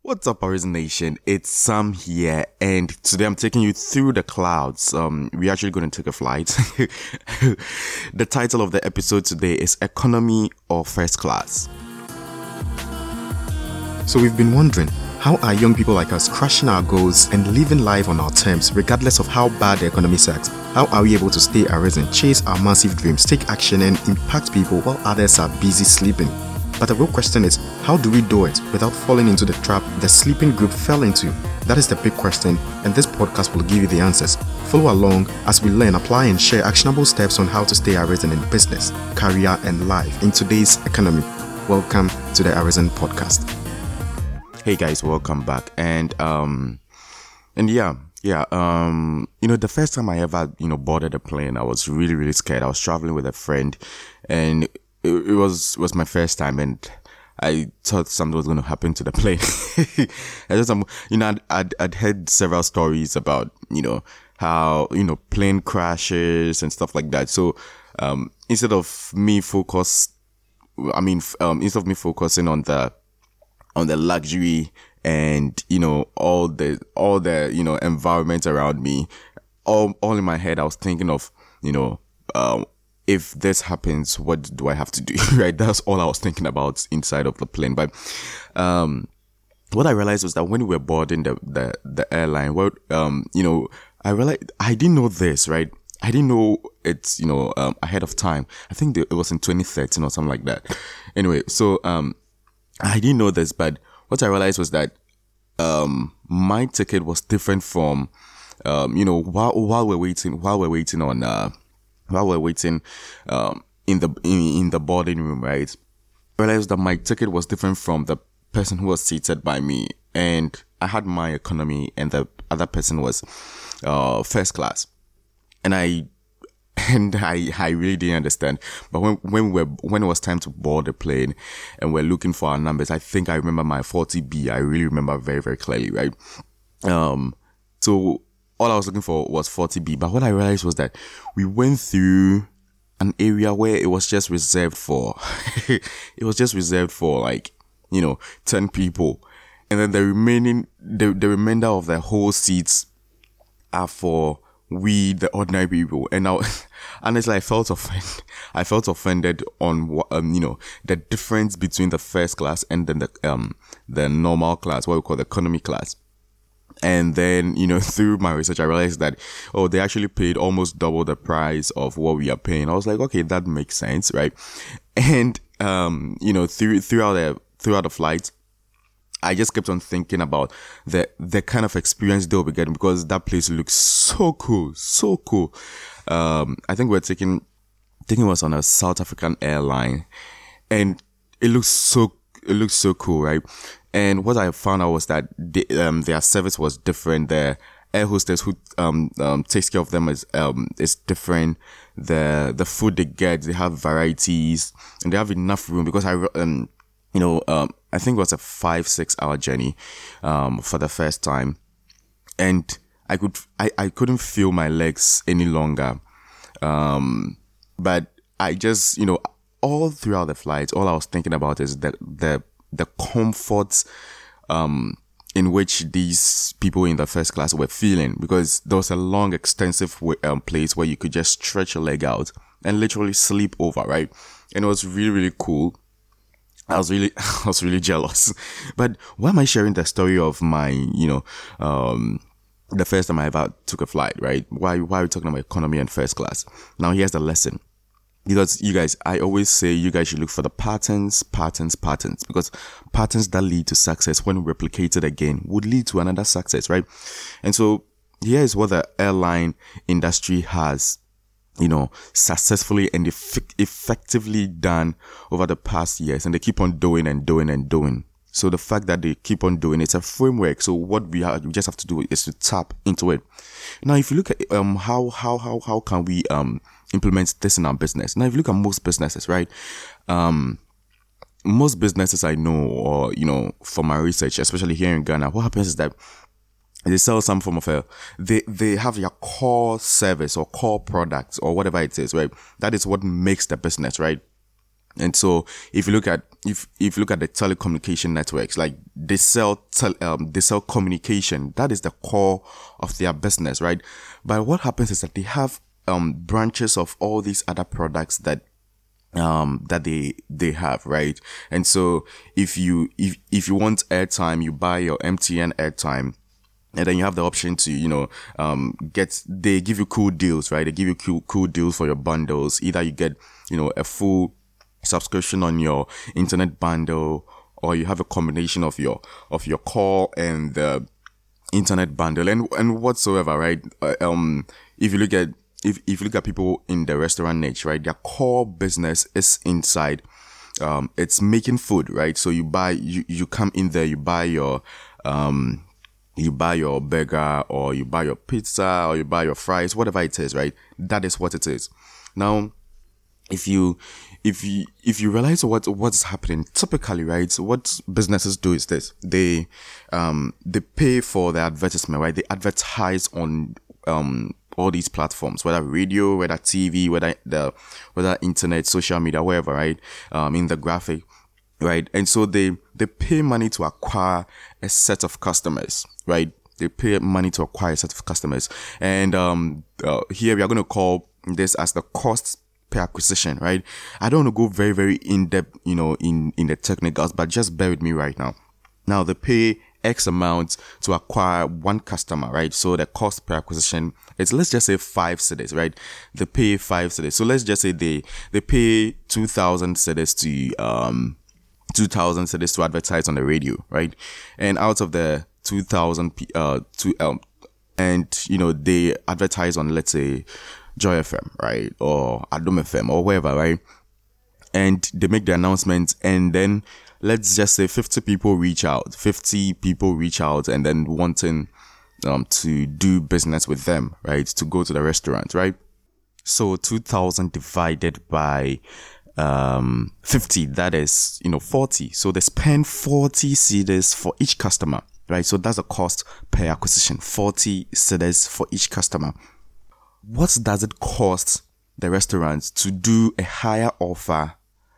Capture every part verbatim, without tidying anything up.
What's up, Horizon Nation? It's Sam here, and today I'm taking you through the clouds. Um, we're actually going to take a flight. The title of the episode today is Economy or First Class. So we've been wondering, how are young people like us crushing our goals and living life on our terms regardless of how bad the economy sucks? How are we able to stay arisen, chase our massive dreams, take action and impact people while others are busy sleeping? But the real question is, how do we do it without falling into the trap the sleeping group fell into? That is the big question, and this podcast will give you the answers. Follow along as we learn, apply and share actionable steps on how to stay arisen in business, career and life in today's economy. Welcome to the Arisen Podcast. Hey guys, welcome back. And um, and yeah, yeah. Um, you know, the first time I ever you know boarded a plane, I was really really scared. I was traveling with a friend, and it, it was was my first time, and I thought something was going to happen to the plane. I just, um, you know, I'd, I'd I'd heard several stories about you know how you know plane crashes and stuff like that. So um, instead of me focus, I mean, um, instead of me focusing on the on the luxury and, you know, all the, all the, you know, environment around me, all, all in my head, I was thinking of, you know, um, if this happens, what do I have to do? Right? That's all I was thinking about inside of the plane. But, um, what I realized was that when we were boarding the, the, the airline, well, um, you know, I realized I didn't know this, right? I didn't know it's, you know, um, ahead of time. I think it was in twenty thirteen or something like that. Anyway, so, um, I didn't know this, but what I realized was that um my ticket was different from um you know while while we're waiting while we're waiting on uh while we're waiting um in the in, in the boarding room, right? I realized that my ticket was different from the person who was seated by me, and I had my economy and the other person was uh first class, and I And I, I really didn't understand. But when, when we were, when it was time to board the plane and we're looking for our numbers, I think I remember my forty B. I really remember very, very clearly, right? Um, so all I was looking for was forty B. But what I realized was that we went through an area where it was just reserved for, it was just reserved for like, you know, ten people. And then the remaining, the, the remainder of the whole seats are for we, the ordinary people. And now, honestly, I felt offended. I felt offended on, um, you know, the difference between the first class and then the, um, the normal class, what we call the economy class. And then, you know, through my research, I realized that, oh, they actually paid almost double the price of what we are paying. I was like, okay, that makes sense, right? And, um, you know, through, throughout the, throughout the flight, I just kept on thinking about the the kind of experience they'll be getting, because that place looks so cool, so cool. Um, I think we're taking, taking us on a South African airline, and it looks so, it looks so cool, right? And what I found out was that the, um, their service was different. The air hostess who um, um takes care of them is um is different. The the food they get, they have varieties, and they have enough room, because I um. You know, um, I think it was a five, six hour journey, um, for the first time. And I could, I, I couldn't feel my legs any longer. Um, but I just, you know, all throughout the flight, all I was thinking about is the, the, the comfort, um, in which these people in the first class were feeling, because there was a long, extensive um, place where you could just stretch your leg out and literally sleep over, right? And it was really, really cool. I was really, I was really jealous. But why am I sharing the story of my, you know, um, the first time I ever took a flight, right? Why, why are we talking about economy and first class? Now, here's the lesson. Because you guys, I always say you guys should look for the patterns, patterns, patterns. Because patterns that lead to success, when replicated again, would lead to another success, right? And so here is what the airline industry has, you know, successfully and eff- effectively done over the past years. And they keep on doing and doing and doing. So the fact that they keep on doing, it's a framework. So what we have, we just have to do is to tap into it. Now, if you look at, um, how, how, how, how can we, um, implement this in our business? Now, if you look at most businesses, right? Um, most businesses I know, or, you know, from my research, especially here in Ghana, what happens is that they sell some form of a, they, they have your core service or core products or whatever it is, right? That is what makes the business, right? And so if you look at if if you look at the telecommunication networks, like they sell tel, um they sell communication, that is the core of their business, right? But what happens is that they have um branches of all these other products that um that they they have, right? And so if you if if you want airtime, you buy your M T N airtime. And then you have the option to, you know, um, get, they give you cool deals, right? They give you cool, cool deals for your bundles. Either you get, you know, a full subscription on your internet bundle, or you have a combination of your, of your call and the internet bundle and, and whatsoever, right? Uh, um, if you look at, if, if you look at people in the restaurant niche, right? Their core business is inside, um, it's making food, right? So you buy, you, you come in there, you buy your, um, you buy your burger or you buy your pizza or you buy your fries, whatever it is, right? That is what it is. Now, if you, if you, if you realize what, what's happening, typically, right? What businesses do is this. They, um, they pay for the advertisement, right? They advertise on, um, all these platforms, whether radio, whether T V, whether the, whether internet, social media, wherever, right? Um, in the graphic. Right. And so they, they pay money to acquire a set of customers, right? They pay money to acquire a set of customers. And, um, uh, here we are going to call this as the cost per acquisition, right? I don't want to go very, very in depth, you know, in, in the technicals, but just bear with me right now. Now they pay X amount to acquire one customer, right? So the cost per acquisition is, let's just say five cedis, right? They pay five cedis. So let's just say they, they pay two thousand cedis to, um, two thousand cedis to advertise on the radio, right? And out of the two thousand, uh, two, um, and, you know, they advertise on, let's say, Joy F M, right? Or Adom F M or wherever, right? And they make the announcement, and then let's just say fifty people reach out, fifty people reach out and then wanting, um, to do business with them, right? To go to the restaurant, right? So two thousand divided by, um fifty, that is, you know, forty. So they spend forty cedis for each customer, right? So that's the cost per acquisition, forty cedis for each customer. What does it cost the restaurant to do a higher offer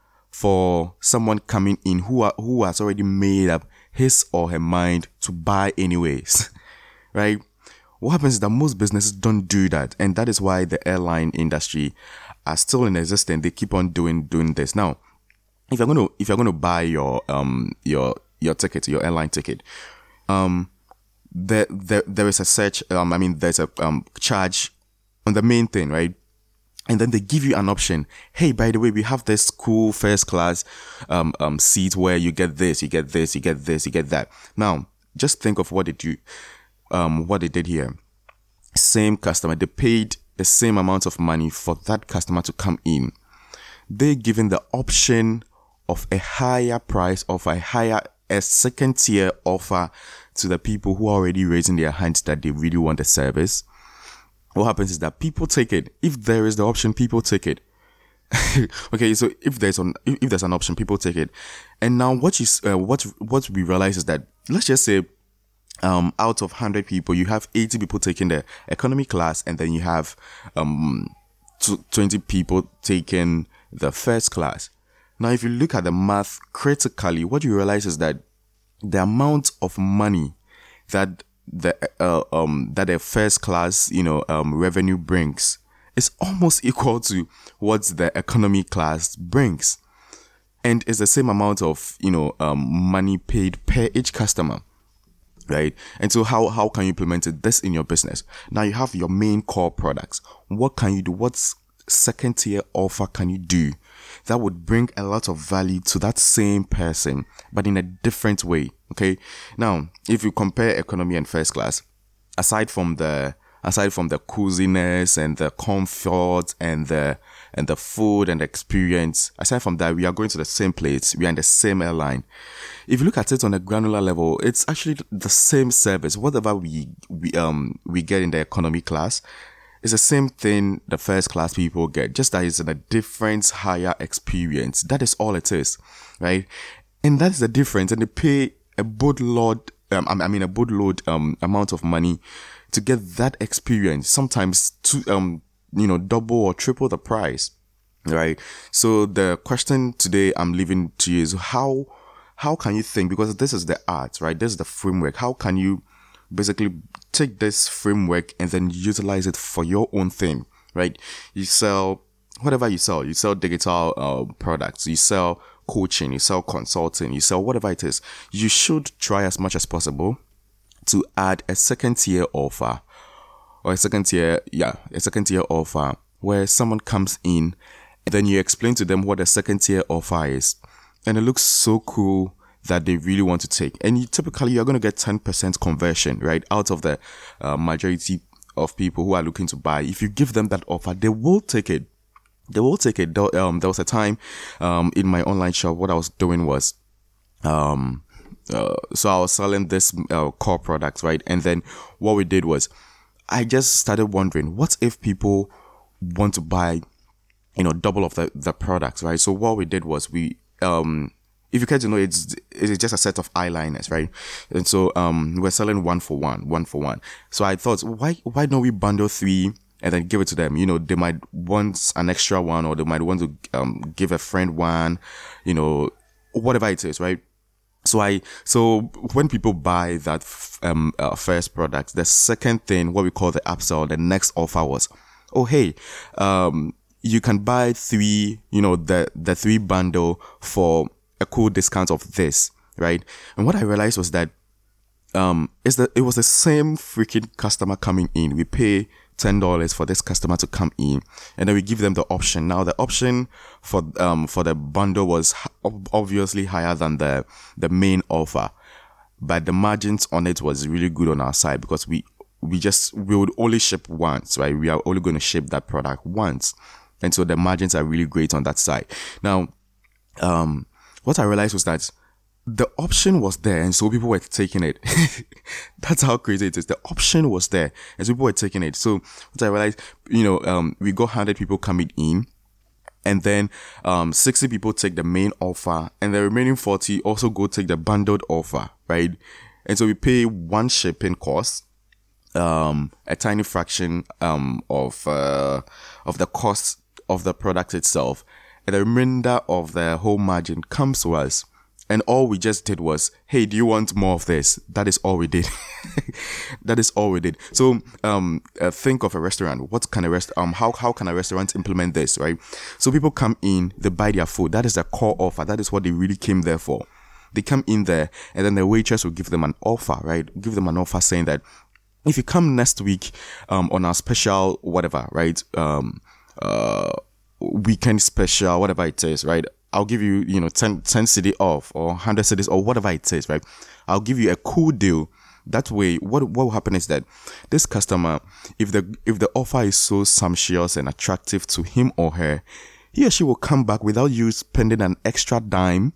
for someone coming in who are who has already made up his or her mind to buy anyways? Right? What happens is that most businesses don't do that, and that is why the airline industry are still in existence. They keep on doing doing this. Now, if you're going to if you're going to buy your um your your ticket, your airline ticket, um, there there there is a search. Um, I mean, there's a um charge on the main thing, right? And then they give you an option. Hey, by the way, we have this cool first class um um seat where you get this, you get this, you get this, you get that. Now, just think of what they do, um, what they did here. Same customer, they paid the same amount of money for that customer to come in. They're given the option of a higher price, of a higher, a second tier offer to the people who are already raising their hands that they really want the service. What happens is that people take it. If there is the option, people take it. Okay, so if there's an if there's an option, people take it. And now what you uh, what what we realize is that, let's just say, um, out of one hundred people, you have eighty people taking the economy class, and then you have um twenty people taking the first class. Now, if you look at the math critically, what you realize is that the amount of money that the uh, um that a first class, you know, um revenue brings is almost equal to what the economy class brings, and it's the same amount of, you know, um money paid per each customer, right? And so how how can you implement it, this in your business? Now you have your main core products. What can you do? What's second tier offer can you do that would bring a lot of value to that same person, but in a different way? Okay. Now, if you compare economy and first class, aside from the aside from the coziness and the comfort and the and the food and the experience, aside from that, we are going to the same place. We are in the same airline. If you look at it on a granular level, it's actually the same service. Whatever we we um we get in the economy class, it's the same thing the first class people get, just that it's in a different, higher experience. That is all it is, right? And that's the difference. And they pay a boatload, um, I mean a boatload um amount of money to get that experience. Sometimes to um you know double or triple the price. right? So the question today I'm leaving to you is how how can you think, because this is the art, right? This is the framework. How can you basically take this framework and then utilize it for your own thing, right? You sell whatever you sell. You sell digital uh, products. You sell coaching. You sell consulting. You sell whatever it is. You should try as much as possible to add a second tier offer or a second tier, yeah, a second tier offer where someone comes in and then you explain to them what a second tier offer is. And it looks so cool that they really want to take. And you typically, you're going to get ten percent conversion, right? Out of the uh, majority of people who are looking to buy. If you give them that offer, they will take it. They will take it. There, um, there was a time um, in my online shop, what I was doing was, um, uh, so I was selling this uh, core products, right? And then what we did was, I just started wondering, what if people want to buy, you know, double of the, the products, right? So what we did was we, um, if you care to know, it's it's just a set of eyeliners, right? And so um, we're selling one for one, one for one. So I thought, why why don't we bundle three and then give it to them? You know, they might want an extra one, or they might want to um, give a friend one, you know, whatever it is, right? So I, so when people buy that um uh, first product, the second thing, what we call the upsell, the next offer was, oh hey, um you can buy three, you know, the the three bundle for a cool discount of this, right? And what I realized was that um is that it was the same freaking customer coming in. We pay ten dollars for this customer to come in, and then we give them the option. Now the option for um for the bundle was obviously higher than the the main offer, but the margins on it was really good on our side, because we we just we would only ship once, right? We are only going to ship that product once, and so the margins are really great on that side. Now um what I realized was that the option was there, and so people were taking it. That's how crazy it is. The option was there, and so people were taking it. So what I realized, you know, um, we got one hundred people coming in, and then um, sixty people take the main offer, and the remaining forty also go take the bundled offer, right? And so we pay one shipping cost, um, a tiny fraction um, of uh, of the cost of the product itself, and the remainder of the whole margin comes to us. And all we just did was, hey, do you want more of this? That is all we did. That is all we did. So, um, uh, think of a restaurant. What can a rest, um, how, how can a restaurant implement this, right? So people come in, they buy their food. That is their core offer. That is what they really came there for. They come in there, and then the waitress will give them an offer, right? Give them an offer saying that if you come next week, um, on our special, whatever, right? Um, uh, weekend special, whatever it is, right? I'll give you, you know, ten, ten cedi off, or one hundred cedis, or whatever it is, right? I'll give you a cool deal. That way, what what will happen is that this customer, if the if the offer is so sumptuous and attractive to him or her, he or she will come back without you spending an extra dime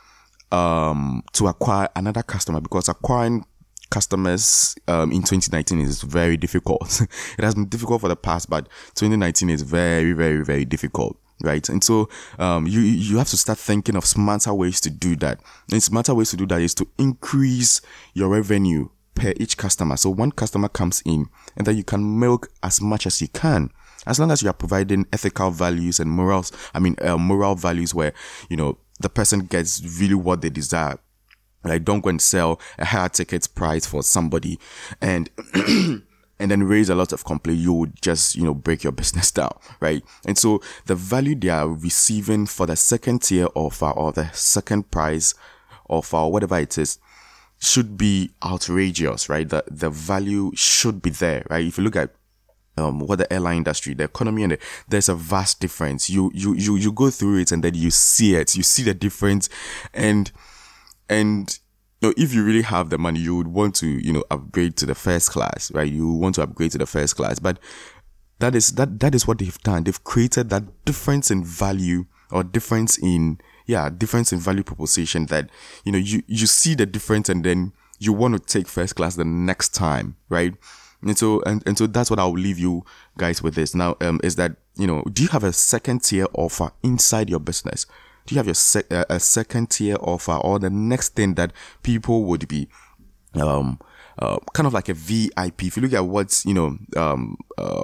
um to acquire another customer, because acquiring customers um in twenty nineteen is very difficult. It has been difficult for the past, but twenty nineteen is very, very, very difficult. Right. And so um, you you have to start thinking of smarter ways to do that. And smarter ways to do that is to increase your revenue per each customer. So one customer comes in, and then you can milk as much as you can, as long as you are providing ethical values and morals. I mean, uh, moral values where, you know, the person gets really what they desire. Like, don't go and sell a higher ticket price for somebody and and then raise a lot of complaint. You would just, you know, break your business down, right? And so the value they are receiving for the second tier offer, or the second price offer, or whatever it is, should be outrageous, right? The the value should be there, right? If you look at um what the airline industry, the economy, and the, there's a vast difference. You you you you go through it, and then you see it, you see the difference, and and. No, if you really have the money, you would want to, you know, upgrade to the first class, right? You want to upgrade to the first class, but that is that that is what they've done. They've created that difference in value, or difference in yeah, difference in value proposition, that, you know, you you see the difference, and then you want to take first class the next time, right? And so and, and so that's what I'll leave you guys with this now. Um, is that, you know, do you have a second tier offer inside your business? Do you have your sec- uh, a second tier offer, or the next thing that people would be um uh, kind of like a V I P? If you look at what's, you know, um uh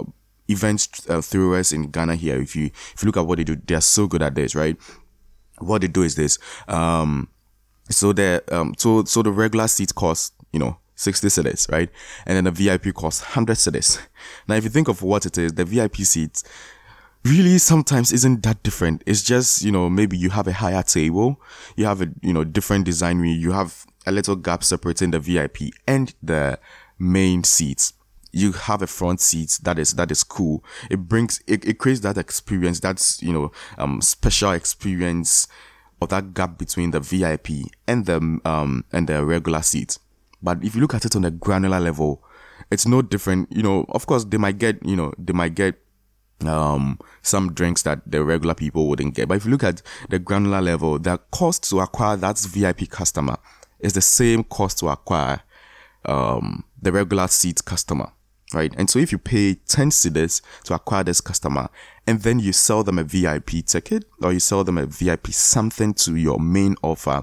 event uh, throwers in Ghana here, if you if you look at what they do, they are so good at this, right? What they do is this. Um, so the um, so so the regular seat costs, you know, sixty cedis, right? And then the V I P costs one hundred cedis. Now, if you think of what it is, the V I P seats really sometimes isn't that different. It's just, you know, maybe you have a higher table, you have a, you know, different design, you have a little gap separating the V I P and the main seats. You have a front seat that is that is cool. It brings it, it creates that experience, that's, you know, um special experience of that gap between the V I P and the um and the regular seat. But if you look at it on a granular level, it's no different. You know, of course they might get, you know, they might get um some drinks that the regular people wouldn't get. But if you look at the granular level, the cost to acquire that V I P customer is the same cost to acquire um the regular seat customer, right? And so if you pay ten cedis to acquire this customer, and then you sell them a V I P ticket, or you sell them a V I P something to your main offer,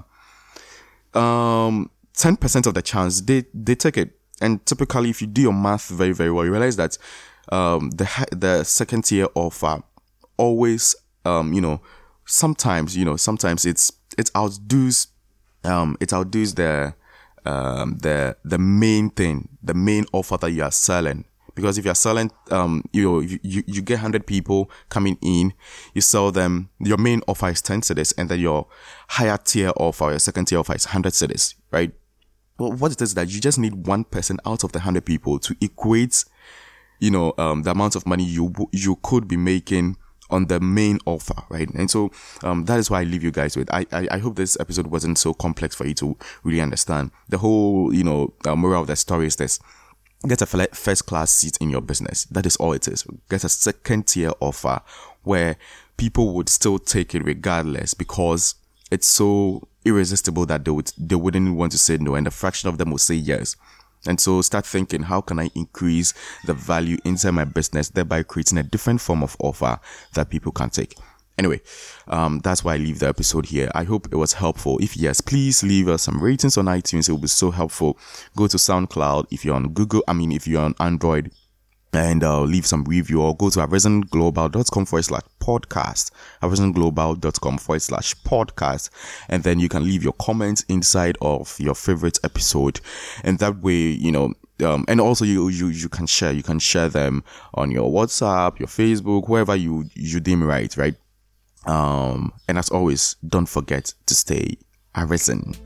um ten percent of the chance they they take it. And typically, if you do your math very very well, you realize that um the the second tier offer always um you know sometimes you know sometimes it's it outdoes um it outdoes the um the the main thing, the main offer that you are selling. Because if you're selling, um, you know, you, you, you get one hundred people coming in, you sell them, your main offer is ten cedis, and then your higher tier offer, your second tier offer is one hundred cedis, right? Well, what it is that you just need one person out of the one hundred people to equate, you know, um, the amount of money you you could be making on the main offer, right? And so um, that is why I leave you guys with. I, I I hope this episode wasn't so complex for you to really understand. The whole, you know, uh, moral of the story is this: get a first class seat in your business. That is all it is. Get a second tier offer where people would still take it regardless, because it's so irresistible that they would they wouldn't want to say no, and a fraction of them will say yes. And so start thinking, how can I increase the value inside my business, thereby creating a different form of offer that people can take. Anyway, um, that's why I leave the episode here. I hope it was helpful. If yes, please leave us some ratings on iTunes. It will be so helpful. Go to SoundCloud if you're on Google. I mean, if you're on Android, and uh, leave some review, or go to arisenglobal.com forward slash podcast, arisenglobal.com forward slash podcast, and then you can leave your comments inside of your favorite episode, and that way, you know, um, and also you you you can share, you can share them on your WhatsApp, your Facebook, wherever you you deem right, right? Um, and as always, don't forget to stay arisen.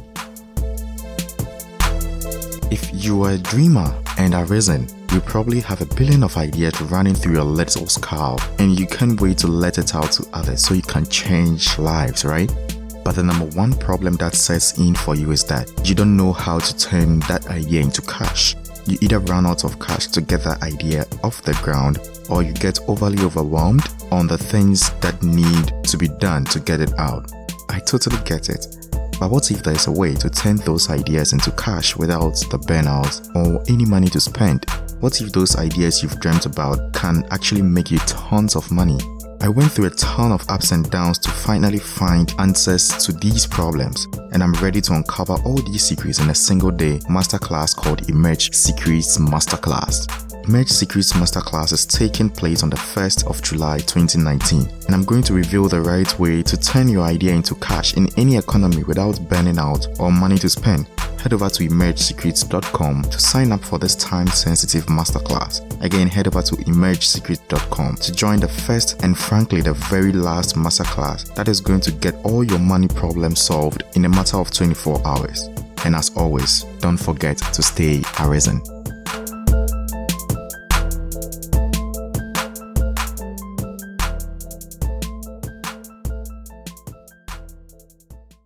If you are a dreamer and arisen, you probably have a billion of ideas running through your little skull, and you can't wait to let it out to others so you can change lives, right? But the number one problem that sets in for you is that you don't know how to turn that idea into cash. You either run out of cash to get that idea off the ground, or you get overly overwhelmed on the things that need to be done to get it out. I totally get it. But what if there is a way to turn those ideas into cash without the burnout or any money to spend? What if those ideas you've dreamt about can actually make you tons of money? I went through a ton of ups and downs to finally find answers to these problems, and I'm ready to uncover all these secrets in a single day masterclass called Emerge Secrets Masterclass. Emerge Secrets Masterclass is taking place on the first of July twenty nineteen, and I'm going to reveal the right way to turn your idea into cash in any economy without burning out or money to spend. Head over to emerge secrets dot com to sign up for this time-sensitive masterclass. Again, head over to emerge secrets dot com to join the first and frankly the very last masterclass that is going to get all your money problems solved in a matter of twenty-four hours. And as always, don't forget to stay arisen.